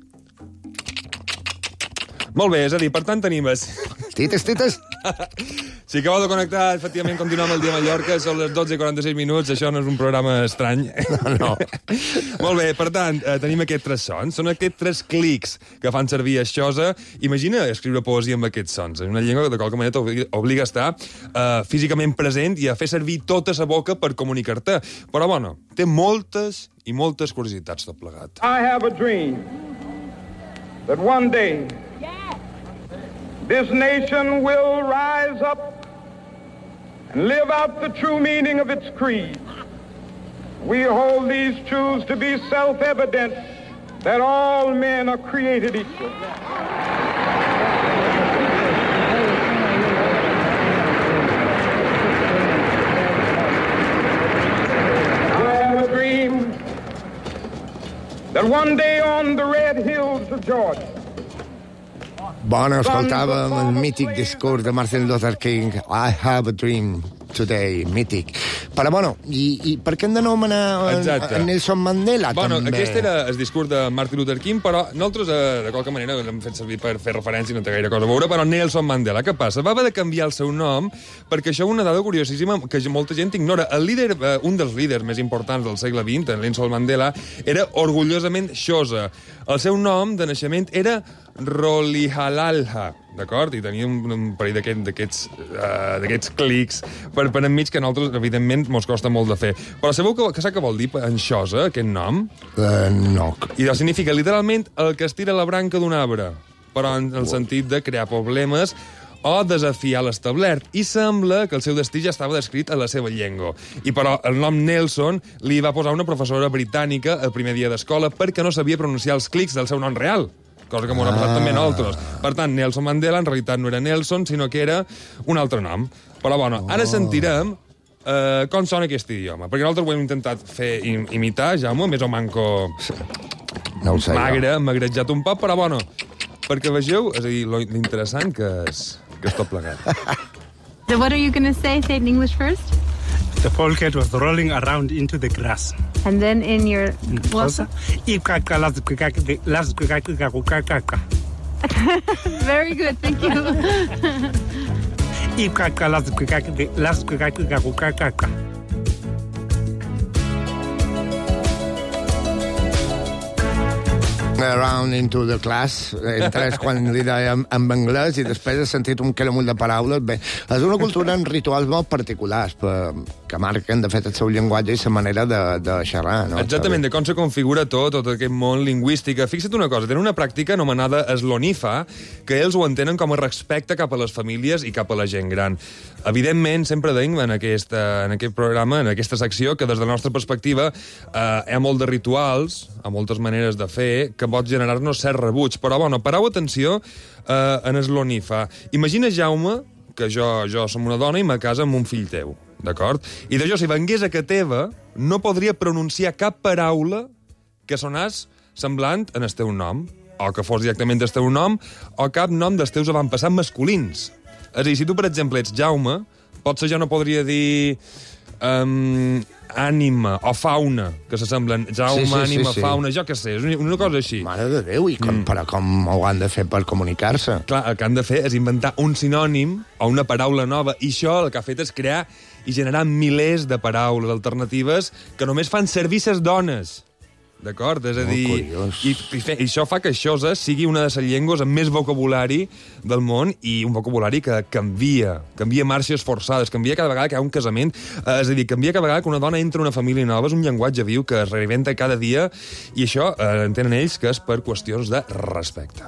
Molt bé, és a dir, per tant tenim... Es... Tites, tites. Si acabeu de connectar, efectivament, continuem el dia a Mallorca, són les dotze i quaranta-sis minuts, això no és un programa estrany. No, no. Molt bé, per tant, eh, tenim aquests tres sons, són aquests tres clics que fan servir a Xhosa. Imagina escriure poesia amb aquests sons. És una llengua que de qualque manera t'obliga a estar eh, físicament present i a fer servir tota sa boca per comunicar-te. Però, bueno, té moltes i moltes curiositats tot plegat. I have a dream that one day this nation will rise up and live out the true meaning of its creed. We hold these truths to be self-evident that all men are created equal. I have a dream that one day on the red hills of Georgia, Bona, escoltàvem el mític discurs de Martin Luther King, I have a dream today, mític. Però, bueno, i, i per què hem d'anomenar en Nelson Mandela, bueno, també? Aquest era el discurs de Martin Luther King, però nosaltres, eh, de qualque manera, l'hem fet servir per fer referència, no té gaire cosa a veure, però Nelson Mandela, què passa? Va haver de canviar el seu nom, perquè això és una dada curiosíssima que molta gent ignora. El líder, eh, un dels líders més importants del segle vint, en Nelson Mandela, era orgullosament Xhosa. El seu nom de naixement era Rolihalalha, d'acord? I tenia un, un parell d'aquests uh, d'aquests clics per, per enmig que a nosaltres, evidentment, mos costa molt de fer. Però sabeu que, que sap què vol dir en xosa, aquest nom? Uh, no. I significa literalment el que estira la branca d'un arbre, però en el sentit de crear problemes o desafiar l'establert. I sembla que el seu destí ja estava descrit a la seva llengua. I però el nom Nelson li va posar una professora britànica el primer dia d'escola perquè no sabia pronunciar els clics del seu nom real, cosa que m'ho ha passat també a nosaltres. Per tant, Nelson Mandela en realitat no era Nelson, sinó que era un altre nom. Però, bueno, ara sentirem uh, com sona aquest idioma, perquè nosaltres ho hem intentat fer imitar, Jaume, més o manco no ho sé, magre, magrejat un poc, però, bueno, perquè vegeu, és a dir, lo interessant que és, que és tot plegat. So what are you going to say? Say it in English first. The polecat was rolling around into the grass. And then in your... Very good, thank you. Around into the class, entres quan li dèiem en anglès i després has sentit un caramull de paraules. Bé, és una cultura amb rituals molt particulars per, que marquen, de fet, el seu llenguatge i la manera de, de xerrar. No? Exactament, de com se configura tot, tot aquest món lingüístic. Fixa't una cosa, tenen una pràctica anomenada eslonifa, que ells ho entenen com a respecte cap a les famílies i cap a la gent gran. Evidentment, sempre deim en, aquesta, en aquest programa, en aquesta secció, que des de la nostra perspectiva eh, hi ha molt de rituals, hi ha moltes maneres de fer, que pot generar-nos cert rebuig. Però, bueno, parau atenció eh, en eslonifa. Imagina, Jaume, que jo, jo som una dona i me casa amb un fill teu, d'acord? I de jo, si vengués a que teva, no podria pronunciar cap paraula que sonàs semblant en el teu nom, o que fos directament el teu nom, o cap nom dels teus avantpassats masculins. És a dir, si tu, per exemple, ets Jaume, potser jo no podria dir... Um, ànima o fauna, que s'assemblen Jaume, sí, sí, ànima, sí, sí. fauna, jo què sé, és una cosa així. Mare de Déu, i com, mm. però com ho han de fer per comunicar-se? Clar, el que han de fer és inventar un sinònim o una paraula nova, i això el que ha fet és crear i generar milers de paraules alternatives que només fan servir ses dones. D'acord? És a dir, i, i, fe, i això fa que Xosa sigui una de les llengües amb més vocabulari del món i un vocabulari que canvia, canvia marxes forçades, canvia cada vegada que hi ha un casament, eh, és a dir, canvia cada vegada que una dona entra en una família nova, és un llenguatge viu que es reinventa cada dia i això eh, entenen ells que és per qüestions de respecte.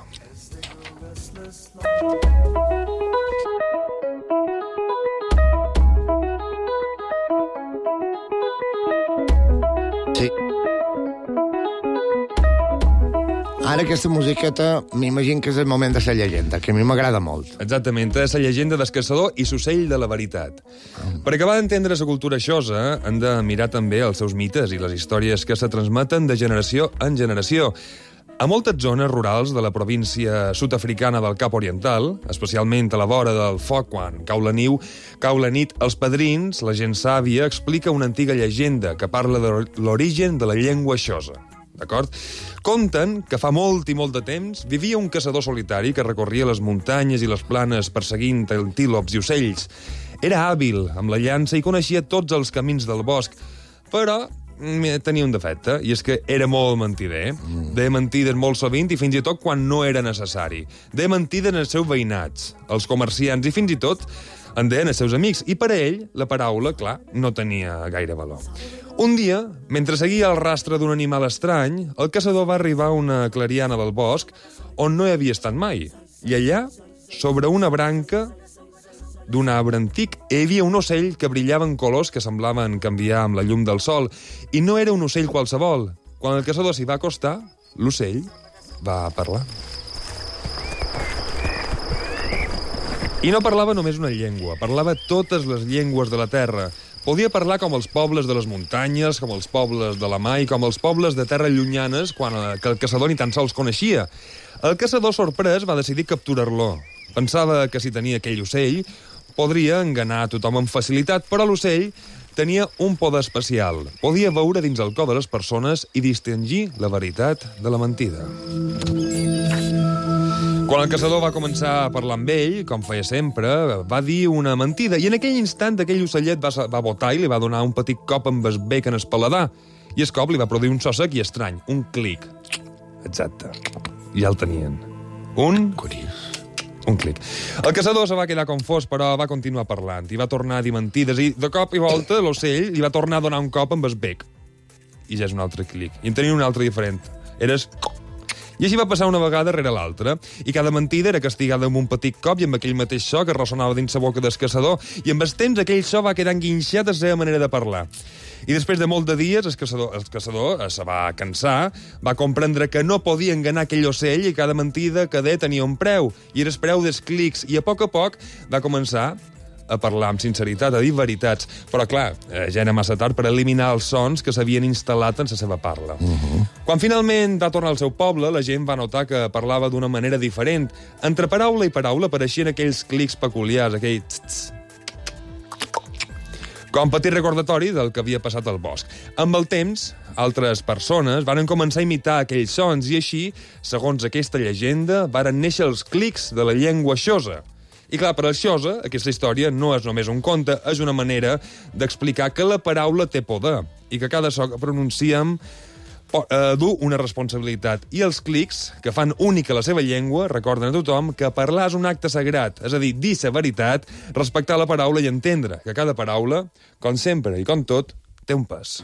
Sí. Ara aquesta musiqueta m'imagino que és el moment de la llegenda, que a mi m'agrada molt. Exactament, és la llegenda del caçador i l'ocell de la veritat. Mm. Per acabar d'entendre la cultura xosa, han de mirar també els seus mites i les històries que se transmeten de generació en generació. A moltes zones rurals de la província sud-africana del Cap Oriental, especialment a la vora del foc quan cau la niu, cau la nit, els padrins, la gent sàvia, explica una antiga llegenda que parla de l'origen de la llengua xosa. D'acord? Conten que fa molt i molt de temps vivia un caçador solitari que recorria les muntanyes i les planes perseguint antílops i ocells. Era hàbil amb la llança i coneixia tots els camins del bosc, però tenia un defecte, i és que era molt mentider. Mm. Deia mentides molt sovint i fins i tot quan no era necessari. Deia mentides en els seus veïnats, els comerciants i fins i tot en deien els seus amics. I per a ell, la paraula, clar, no tenia gaire valor. Un dia, mentre seguia el rastre d'un animal estrany, el caçador va arribar a una clariana del bosc on no hi havia estat mai. I allà, sobre una branca d'un arbre antic, hi havia un ocell que brillava en colors que semblaven canviar amb la llum del sol. I no era un ocell qualsevol. Quan el caçador s'hi va acostar, l'ocell va parlar. I no parlava només una llengua, parlava totes les llengües de la terra. Podia parlar com els pobles de les muntanyes, com els pobles de la mar i com els pobles de terra llunyanes quan que el caçador ni tan sols coneixia. El caçador, sorprès, va decidir capturar-lo. Pensava que si tenia aquell ocell podria enganar a tothom amb facilitat, però l'ocell tenia un poder especial. Podia veure dins el cor de les persones i distingir la veritat de la mentida. Quan el caçador va començar a parlar amb ell, com feia sempre, va dir una mentida, i en aquell instant aquell ocellet va, va botar i li va donar un petit cop amb el bec en el paladar, i el cop li va produir un so sec i estrany, un clic. Exacte. Ja el tenien. Un... Curiós. Un clic. El caçador se va quedar confós, però va continuar parlant i va tornar a dir mentides i de cop i volta l'ocell li va tornar a donar un cop amb el bec. I ja és un altre clic. I en tenia un altre diferent. Eres... I així va passar una vegada rere l'altra, i cada mentida era castigada amb un petit cop i amb aquell mateix so que ressonava dins la boca del caçador, i amb el temps aquell so va quedar enguinxat a la seva manera de parlar. I després de molt de dies, el caçador, el caçador se va cansar, va comprendre que no podia enganar aquell ocell i cada mentida que deia tenia un preu, i era el preu dels clics, i a poc a poc va començar a parlar amb sinceritat, a dir veritats. Però, clar, ja era massa tard per eliminar els sons que s'havien instal·lat en la seva parla. Uh-huh. Quan finalment va tornar al seu poble, la gent va notar que parlava d'una manera diferent. Entre paraula i paraula apareixien aquells clics peculiars, aquell tss, com petit recordatori del que havia passat al bosc. Amb el temps, altres persones varen començar a imitar aquells sons i així, segons aquesta llegenda, varen néixer els clics de la llengua xosa. I clar, per al xosa, aquesta història no és només un conte, és una manera d'explicar que la paraula té poder i que cada so que pronunciem Uh, du una responsabilitat. I els clics, que fan única la seva llengua, recorden a tothom que parlar és un acte sagrat, és a dir, dir la veritat, respectar la paraula i entendre que cada paraula, com sempre i com tot, té un pes.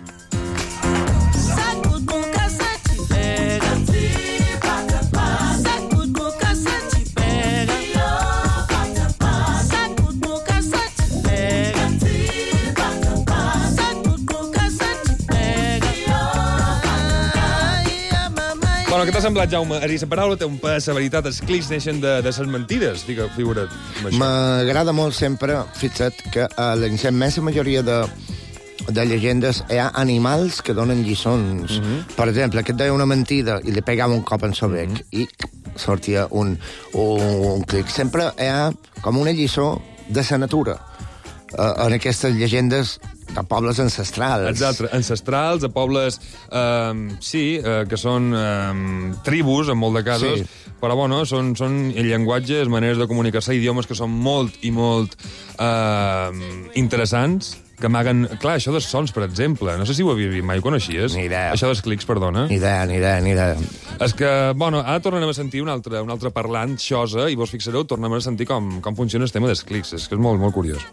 Bueno, què t'ha semblat, Jaume? És a dir, la paraula té un pes, la veritat, els clics neixen de, de ses mentides, fica, figura't. M'agrada molt sempre, fixa't, que a la immensa majoria de, de llegendes hi ha animals que donen lliçons. Mm-hmm. Per exemple, que et deia una mentida i li pegava un cop en el bec mm-hmm. i sortia un, un, un clic. Sempre hi ha com una lliçó de la natura uh, en aquestes llegendes de pobles ancestrals. Exacte, ancestrals, de pobles, eh, sí, eh, que són eh, tribus, en molt de casos, sí. Però, bueno, són, són llenguatges, maneres de comunicar-se, idiomes que són molt i molt eh, interessants, que amaguen... Clar, això dels sons, per exemple, no sé si ho havia vist mai, ho coneixies? Ni idea. Això dels clics, perdona. Ni idea, ni idea, ni idea. És que, bueno, ara tornem a sentir un altre, un altre parlant, xosa, i vos fixareu, tornem a sentir com, com funciona el tema dels clics. És que és molt, molt curiós.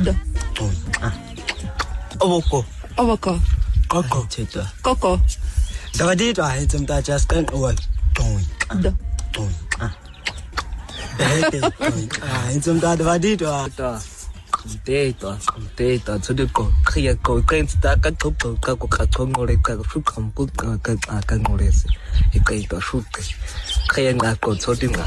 Oboko. Oboko. Coco. Coco. Davadito ay tumta jaskan oy. Toy. Do. Toy. Ah. Ay tumta davadito ata. Data, data, to the go. Kaya go against that ka to ka ko ka to ngore ka su kam pu ka ka ka ngore se. E kai to su ke. Kaya nga ko to dinga.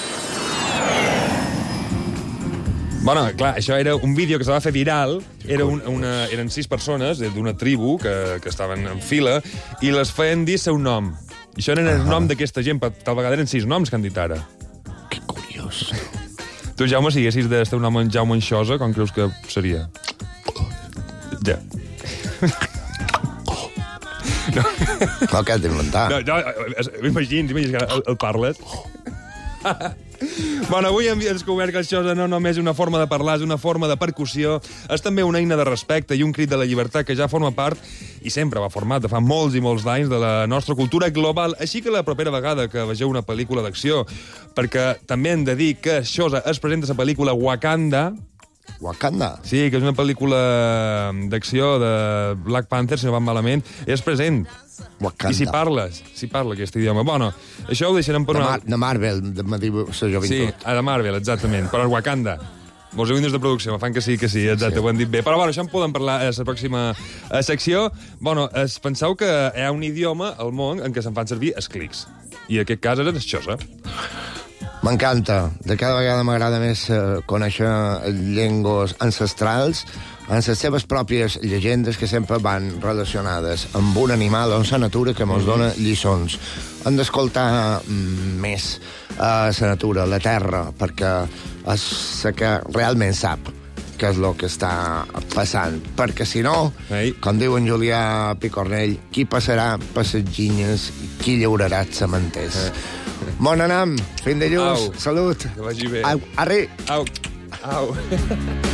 Bueno, clar, això era un vídeo que se va fer viral, era un, una, eren sis persones d'una tribu que, que estaven en fila i les feien dir seu nom. I això era el nom d'aquesta gent, tal vegada eren sis noms que han dit ara. Que curiós. Tu, Jaume, si haguessis de teu nom en Jaume Anxosa, com creus que seria? Ja. No. No, que has d'inventar. No, no, imagins, imagins que el, el parles. Bueno, avui hem descobert que el xosa no només és una forma de parlar, és una forma de percussió, és també una eina de respecte i un crit de la llibertat que ja forma part, i sempre va format de fa molts i molts d'anys, de la nostra cultura global. Així que la propera vegada que vegeu una pel·lícula d'acció, perquè també hem de dir que xosa es presenta a la pel·lícula Wakanda... Wakanda? Sí, que és una pel·lícula d'acció de Black Panther, si no van malament, és present. Wakanda. I si parles, si parla aquest idioma. Bueno, això ho deixarem per una... una... De, Mar de Marvel, de, de, de Sí, de Marvel, exactament, però Wakanda. Molts eines de producció, me fan que sí, que sí, exacte, sí. Ho han dit bé. Però, bueno, això en podem parlar a la pròxima secció. Bueno, es, penseu que hi ha un idioma al món en què se'n fan servir els clics. I en aquest cas és el xosa. M'encanta. De cada vegada m'agrada més uh, conèixer llengües ancestrals en les seves pròpies llegendes que sempre van relacionades amb un animal o amb la natura que ens dona lliçons. Hem d'escoltar mm, més a uh, la natura, la terra, perquè és la que realment sap què és el que està passant. Perquè, si no, Ei. com diu en Julià Picornell, qui passarà per les ginyes i qui llaurarà els cementers. Eh. Bon anam, fin de lluç, salut. Que vagi bé. Au, arri. Au, au.